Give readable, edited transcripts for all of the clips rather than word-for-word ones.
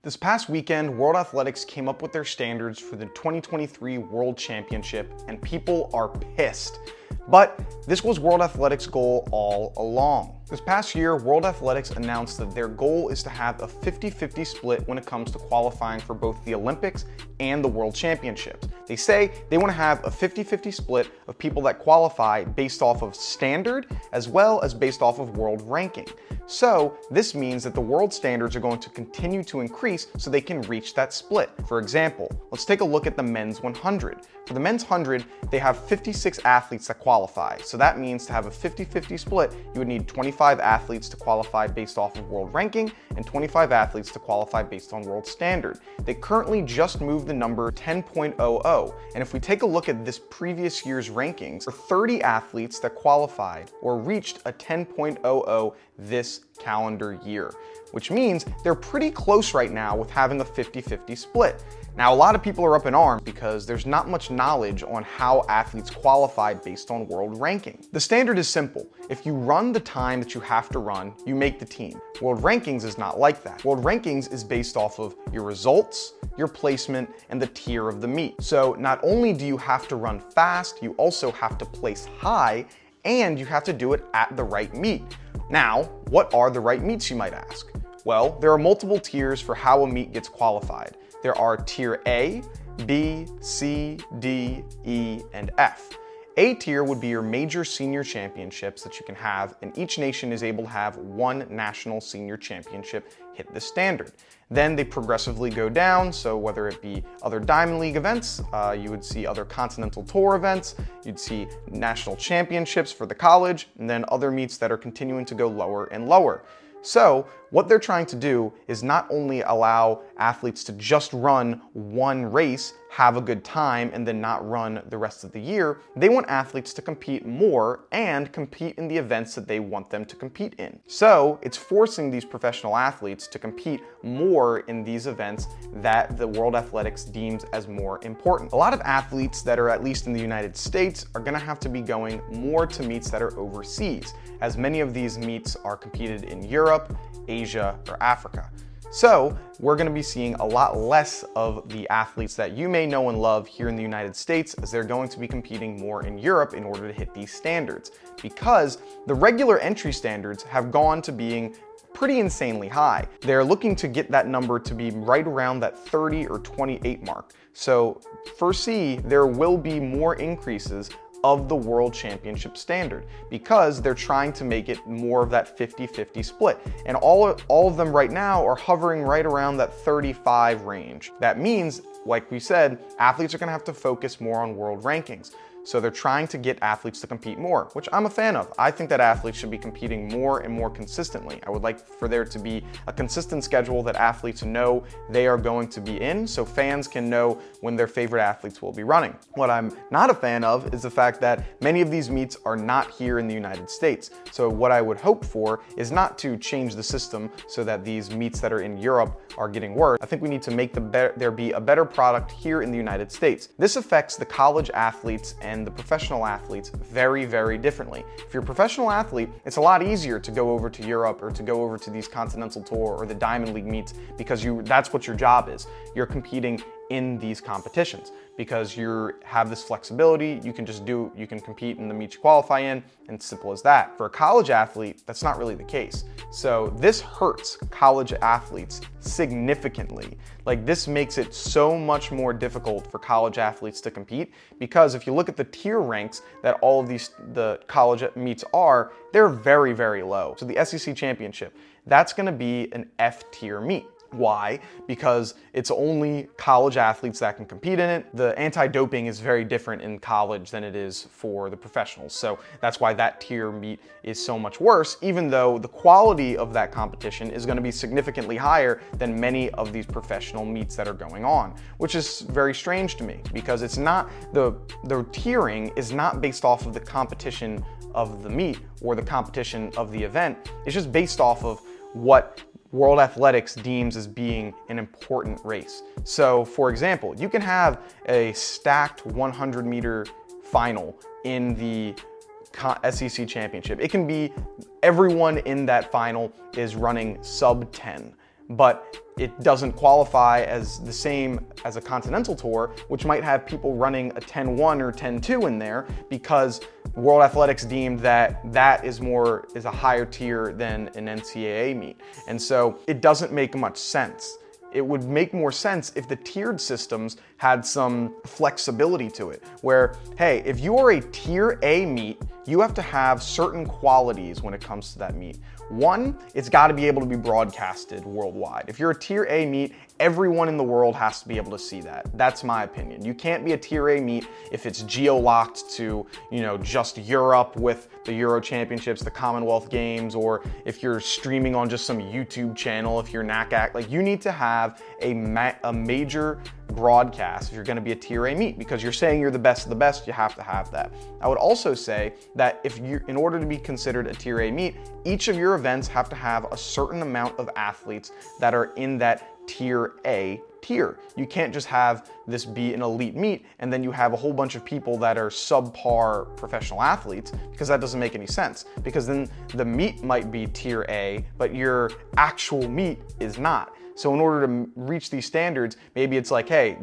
This past weekend, World Athletics came up with their standards for the 2023 World Championship, and people are pissed. But this was World Athletics' goal all along. This past year, World Athletics announced that their goal is to have a 50-50 split when it comes to qualifying for both the Olympics and the World Championships. They say they want to have a 50-50 split of people that qualify based off of standard as well as based off of world ranking. So this means that the world standards are going to continue to increase so they can reach that split. For example, let's take a look at the men's 100. For the men's 100, they have 56 athletes that qualify. So that means to have a 50-50 split, you would need 25 athletes to qualify based off of world ranking and 25 athletes to qualify based on world standard. They currently just moved the number 10.00. And if we take a look at this previous year's rankings, there are 30 athletes that qualified or reached a 10.00 this calendar year, which means they're pretty close right now with having a 50-50 split. Now, a lot of people are up in arms because there's not much knowledge on how athletes qualify based on world ranking. The standard is simple. If you run the time that you have to run, you make the team. World rankings is not like that. World rankings is based off of your results, your placement, and the tier of the meet. So not only do you have to run fast, you also have to place high, and you have to do it at the right meet. Now, what are the right meets, you might ask? Well, there are multiple tiers for how a meet gets qualified. There are tier A, B, C, D, E, and F. A tier would be your major senior championships that you can have, and each nation is able to have one national senior championship hit the standard. Then they progressively go down, so whether it be other Diamond League events, you would see other Continental Tour events, you'd see national championships for the college, and then other meets that are continuing to go lower and lower. So what they're trying to do is not only allow athletes to just run one race, have a good time, and then not run the rest of the year. They want athletes to compete more and compete in the events that they want them to compete in. So it's forcing these professional athletes to compete more in these events that the World Athletics deems as more important. A lot of athletes that are at least in the United States are going to have to be going more to meets that are overseas, as many of these meets are competed in Europe, Asia, or Africa. So we're going to be seeing a lot less of the athletes that you may know and love here in the United States, as they're going to be competing more in Europe in order to hit these standards, because the regular entry standards have gone to being pretty insanely high. They're looking to get that number to be right around that 30 or 28 mark. So for C, there will be more increases of the World Championship standard, because they're trying to make it more of that 50-50 split. And all of them right now are hovering right around that 35 range. That means, like we said, athletes are going to have to focus more on world rankings. So they're trying to get athletes to compete more, which I'm a fan of. I think that athletes should be competing more and more consistently. I would like for there to be a consistent schedule that athletes know they are going to be in, so fans can know when their favorite athletes will be running. What I'm not a fan of is the fact that many of these meets are not here in the United States. So what I would hope for is not to change the system so that these meets that are in Europe are getting worse. I think we need to make there be a better product here in the United States. This affects the college athletes and the professional athletes very, very differently. If you're a professional athlete, it's a lot easier to go over to Europe or to go over to these Continental Tour or the Diamond League meets, because that's what your job is. You're competing in these competitions because you have this flexibility. You can compete in the meets you qualify in, and it's simple as that. For a college athlete, that's not really the case. So this hurts college athletes significantly. Like, this makes it so much more difficult for college athletes to compete, because if you look at the tier ranks that all of the college meets are, they're very, very low. So the SEC Championship, that's gonna be an F tier meet. Why? Because it's only college athletes that can compete in it. The anti-doping is very different in college than it is for the professionals. So that's why that tier meet is so much worse, even though the quality of that competition is going to be significantly higher than many of these professional meets that are going on, which is very strange to me, because it's not the tiering is not based off of the competition of the meet or the competition of the event. It's just based off of what World Athletics deems as being an important race. So for example, you can have a stacked 100-meter final in the SEC Championship. It can be everyone in that final is running sub 10. but it doesn't qualify as the same as a Continental Tour, which might have people running a 10-1 or 10-2 in there because World Athletics deemed that that is a higher tier than an NCAA meet. And so it doesn't make much sense. It would make more sense if the tiered systems had some flexibility to it, where, hey, if you are a tier A meet, you have to have certain qualities when it comes to that meet. One, it's got to be able to be broadcasted worldwide. If you're a tier A meet, everyone in the world has to be able to see that. That's my opinion. You can't be a tier A meet if it's geo-locked to, just Europe with the Euro Championships, the Commonwealth Games, or if you're streaming on just some YouTube channel, if you're NACAC. Like, you need to have a major broadcast if you're going to be a tier A meet, because you're saying you're the best of the best, you have to have that. I would also say that in order to be considered a tier A meet, each of your events have to have a certain amount of athletes that are in that tier A tier. You can't just have this be an elite meet and then you have a whole bunch of people that are subpar professional athletes, because that doesn't make any sense, because then the meet might be tier A, but your actual meet is not. So in order to reach these standards, maybe it's like, hey,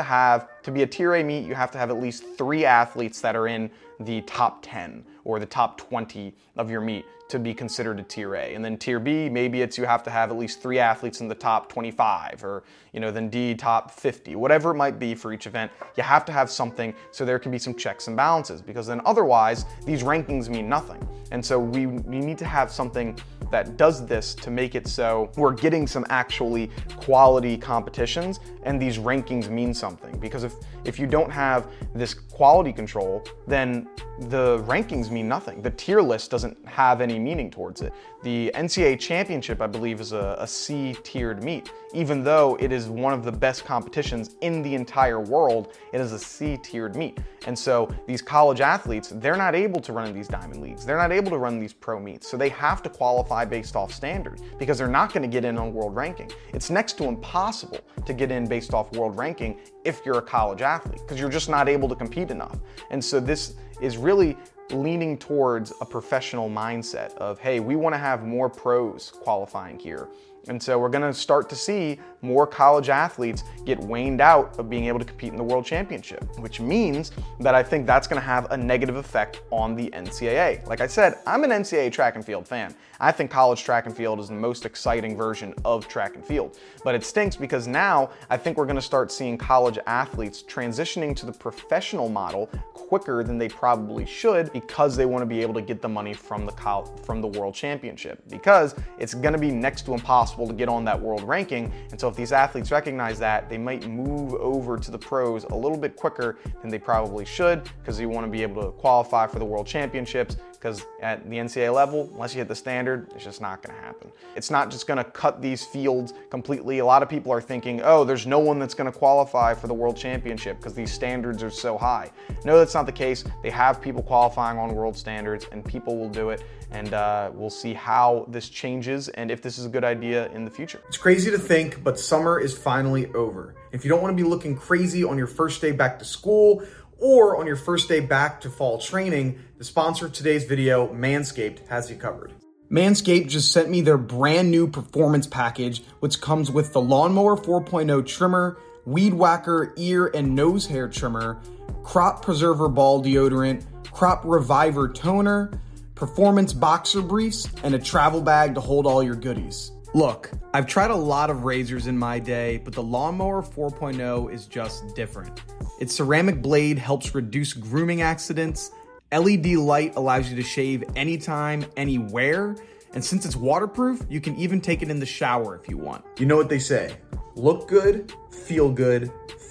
to be a tier A meet, you have to have at least 3 athletes that are in the top 10 or the top 20 of your meet to be considered a tier A. And then tier B, maybe it's you have to have at least 3 athletes in the top 25, or then D, top 50, whatever it might be for each event. You have to have something so there can be some checks and balances, because then otherwise these rankings mean nothing. And so we need to have something that does this to make it so we're getting some actually quality competitions and these rankings mean something. Because if you don't have this quality control, then the rankings mean nothing. The tier list doesn't have any meaning towards it. The NCAA Championship, I believe, is a C-tiered meet. Even though it is one of the best competitions in the entire world, it is a C-tiered meet. And so these college athletes, they're not able to run in these diamond leagues. They're not able to run these pro meets. So they have to qualify based off standard, because they're not going to get in on world ranking. It's next to impossible to get in based off world ranking if you're a college athlete, because you're just not able to compete enough. And so this is really leaning towards a professional mindset of, hey, we want to have more pros qualifying here. And so we're going to start to see more college athletes get waned out of being able to compete in the World Championship, which means that I think that's going to have a negative effect on the NCAA. Like I said, I'm an NCAA track and field fan. I think college track and field is the most exciting version of track and field. But it stinks because now I think we're going to start seeing college athletes transitioning to the professional model quicker than they probably should, because they want to be able to get the money from the World Championship, because it's going to be next to impossible to get on that world ranking. And so if these athletes recognize that, they might move over to the pros a little bit quicker than they probably should, because you want to be able to qualify for the World Championships, because at the NCAA level, unless you hit the standard, it's just not going to happen. It's not just going to cut these fields completely. A lot of people are thinking, oh, there's no one that's going to qualify for the World Championship because these standards are so high. No, that's not the case. They have people qualifying on world standards, and people will do it. And we'll see how this changes and if this is a good idea in the future. It's crazy to think, but summer is finally over. If you don't want to be looking crazy on your first day back to school or on your first day back to fall training, the sponsor of today's video, Manscaped, has you covered. Manscaped just sent me their brand new performance package, which comes with the Lawnmower 4.0 trimmer, Weed Whacker ear and nose hair trimmer, Crop Preserver ball deodorant, Crop Reviver toner, performance boxer briefs, and a travel bag to hold all your goodies. Look, I've tried a lot of razors in my day, but the Lawnmower 4.0 is just different. Its ceramic blade helps reduce grooming accidents, LED light allows you to shave anytime, anywhere, and since it's waterproof, you can even take it in the shower if you want. You know what they say, look good, feel good,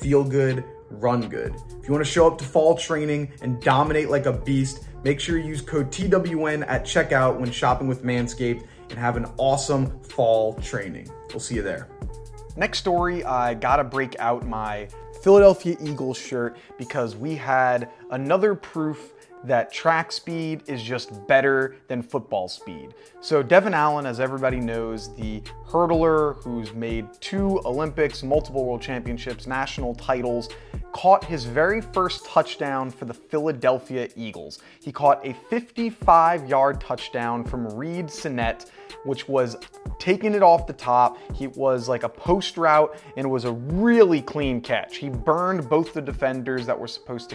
run good. If you want to show up to fall training and dominate like a beast, make sure you use code TWN at checkout when shopping with Manscaped and have an awesome fall training. We'll see you there. Next story, I gotta break out my Philadelphia Eagles shirt because we had another proof that track speed is just better than football speed. So Devin Allen, as everybody knows, the hurdler who's made 2 Olympics, multiple world championships, national titles, caught his very first touchdown for the Philadelphia Eagles. He caught a 55-yard touchdown from Reid Sinnett, which was taking it off the top. He was like a post route, and it was a really clean catch. He burned both the defenders that were supposed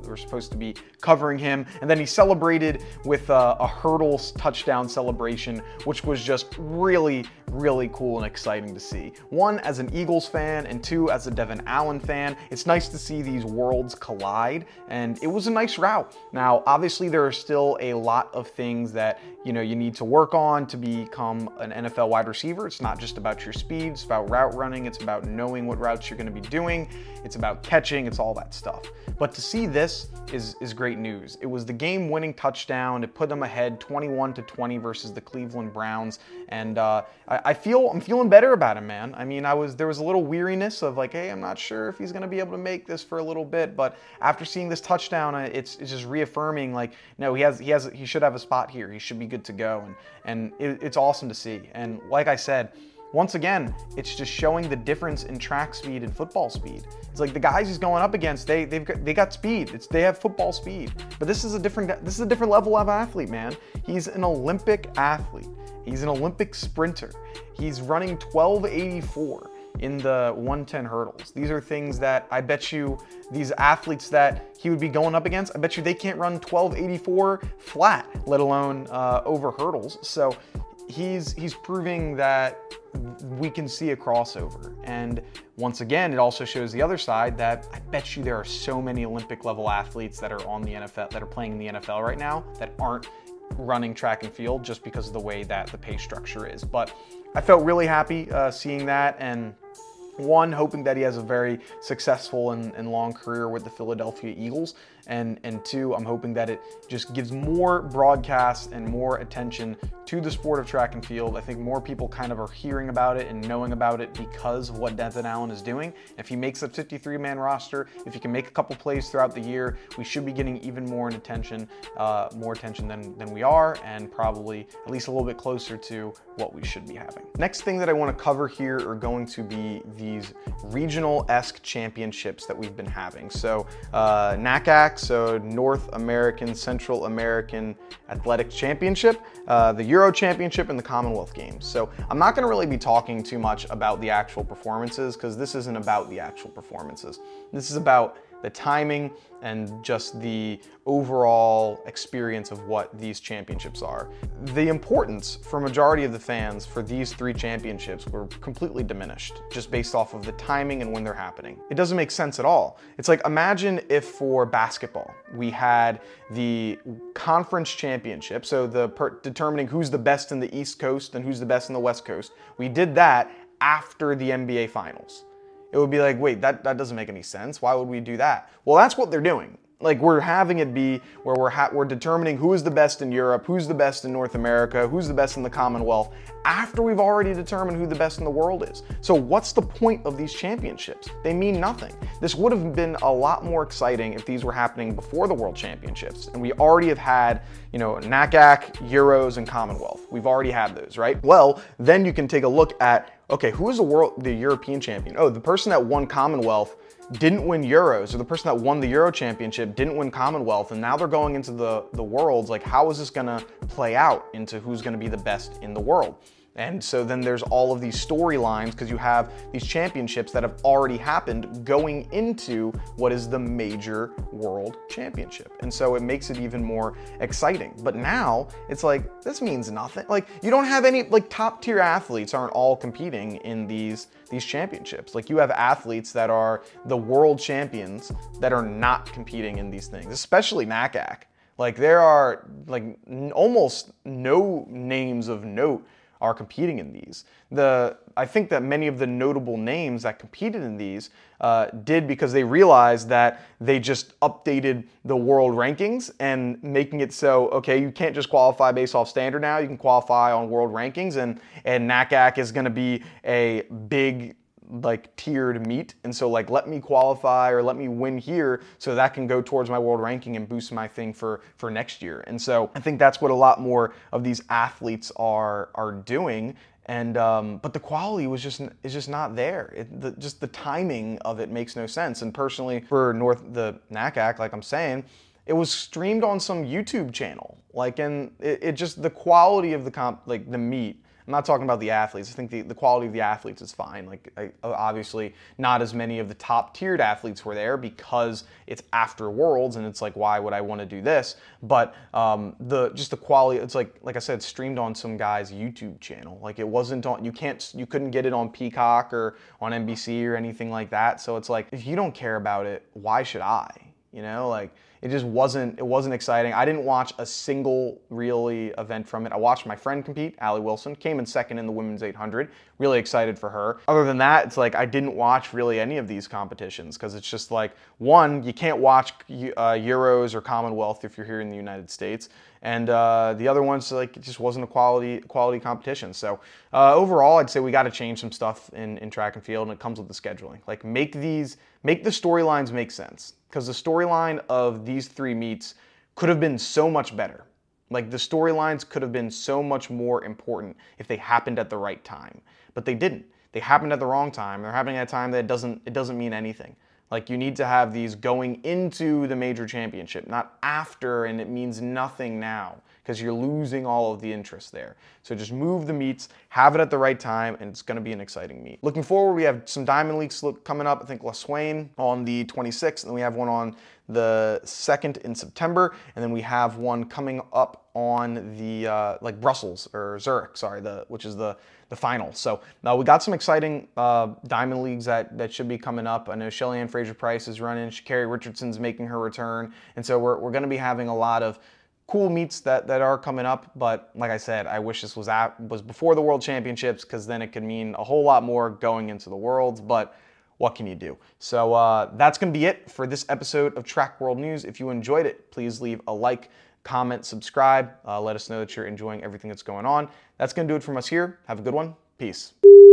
to be covering him, and then he celebrated with a hurdle touchdown celebration, which was just really, really cool and exciting to see. One, as an Eagles fan, and two, as a Devin Allen fan, it's nice to see these worlds collide, and it was a nice route. Now, obviously, there are still a lot of things that you need to work on to become an NFL wide receiver. It's not just about your speed, it's about route running, it's about knowing what routes you're going to be doing, it's about catching, it's all that stuff. But to see this is great news. It was the game-winning touchdown. It put them ahead 21-20 versus the Cleveland Browns, and I'm feeling better about him, man. I mean, there was a little weariness of like, hey, I'm not sure if he's going to be able to make this for a little bit, but after seeing this touchdown, it's just reaffirming like, no, he should have a spot here. He should be good to go, and it's awesome to see. And like I said, once again, it's just showing the difference in track speed and football speed. It's like the guys he's going up against, they got speed. They have football speed. But this is a different level of athlete, man. He's an Olympic athlete. He's an Olympic sprinter. He's running 12.84 in the 110 hurdles. These are things that I bet you these athletes that he would be going up against, I bet you they can't run 12.84 flat, let alone over hurdles. So he's proving that we can see a crossover. And once again, it also shows the other side that I bet you there are so many Olympic level athletes that are on the NFL, that are playing in the NFL right now, that aren't running track and field just because of the way that the pay structure is. But I felt really happy seeing that, and one, hoping that he has a very successful and long career with the Philadelphia Eagles, and two, I'm hoping that it just gives more broadcasts and more attention to the sport of track and field. I think more people kind of are hearing about it and knowing about it because of what Devin Allen is doing. If he makes a 53-man roster, if he can make a couple plays throughout the year, we should be getting even more attention than we are, and probably at least a little bit closer to what we should be having. Next thing that I want to cover here are going to be these regional-esque championships that we've been having. So NACAC, so North American, Central American Athletics Championship, the Euro Championship, and the Commonwealth Games. So I'm not going to really be talking too much about the actual performances, because this isn't about the actual performances. This is about the timing and just the overall experience of what these championships are. The importance for a majority of the fans for these three championships were completely diminished just based off of the timing and when they're happening. It doesn't make sense at all. It's like, imagine if for basketball we had the conference championship, so determining who's the best in the East Coast and who's the best in the West Coast. We did that after the NBA Finals. It would be like, wait, that doesn't make any sense. Why would we do that? Well, that's what they're doing. Like, we're having it be where we're determining who is the best in Europe, who's the best in North America, who's the best in the Commonwealth, after we've already determined who the best in the world is. So what's the point of these championships? They mean nothing. This would have been a lot more exciting if these were happening before the World Championships. And we already have had, NACAC, Euros, and Commonwealth. We've already had those, right? Well, then you can take a look at, okay, who is the European champion? Oh, the person that won Commonwealth didn't win Euros, or the person that won the Euro Championship didn't win Commonwealth, and now they're going into the Worlds. Like, how is this gonna play out into who's gonna be the best in the world? And so then there's all of these storylines, because you have these championships that have already happened going into what is the major world championship. And so it makes it even more exciting. But now it's like, this means nothing. Like, you don't have any, like, top tier athletes aren't all competing in these championships. Like, you have athletes that are the world champions that are not competing in these things, especially NACAC. Like, there are like almost no names of note are competing in these. I think that many of the notable names that competed in these did because they realized that they just updated the world rankings and making it so, okay, you can't just qualify based off standard now, you can qualify on world rankings, and NACAC is gonna be a big, like, tiered meet, and so, like, let me qualify or let me win here so that can go towards my world ranking and boost my thing for next year. And so I think that's what a lot more of these athletes are doing, And but the quality is just not there. Just the timing of it makes no sense. And personally, for the NACAC, like I'm saying, it was streamed on some YouTube channel. Like, and it just, the quality of the meet. I'm not talking about the athletes. I think the quality of the athletes is fine. Like, obviously, not as many of the top tiered athletes were there because it's after Worlds, and it's like, why would I want to do this? But the quality, it's like I said, streamed on some guy's YouTube channel. Like, it wasn't on. You couldn't get it on Peacock or on NBC or anything like that. So it's like, if you don't care about it, why should I? You know, like, it wasn't exciting. I didn't watch a single really event from it. I watched my friend compete, Allie Wilson, came in second in the women's 800. Really excited for her. Other than that, it's like I didn't watch really any of these competitions because it's just like, one, you can't watch Euros or Commonwealth if you're here in the United States. And the other one's like, it just wasn't a quality competition. So overall, I'd say we got to change some stuff in track and field, and it comes with the scheduling. Like, make the storylines make sense, because the storyline of these 3 meets could have been so much better. Like, the storylines could have been so much more important if they happened at the right time, but they didn't. They happened at the wrong time. They're happening at a time that it doesn't mean anything. Like, you need to have these going into the major championship, not after, and it means nothing now because you're losing all of the interest there. So just move the meets, have it at the right time, and it's going to be an exciting meet. Looking forward, we have some Diamond Leagues coming up. I think La Swain on the 26th, and then we have one on the 2nd in September, and then we have one coming up on the like Brussels or Zurich, sorry, which is the final. So now we got some exciting Diamond Leagues that should be coming up. I know Shelly-Ann Fraser-Price is running, Sha'Carri Richardson's making her return, and so we're going to be having a lot of cool meets that are coming up. But like I said, I wish this was before the World Championships, because then it could mean a whole lot more going into the Worlds. But what can you do? So that's going to be it for this episode of Track World News. If you enjoyed it, please leave a like, comment, subscribe. Let us know that you're enjoying everything that's going on. That's going to do it from us here. Have a good one. Peace.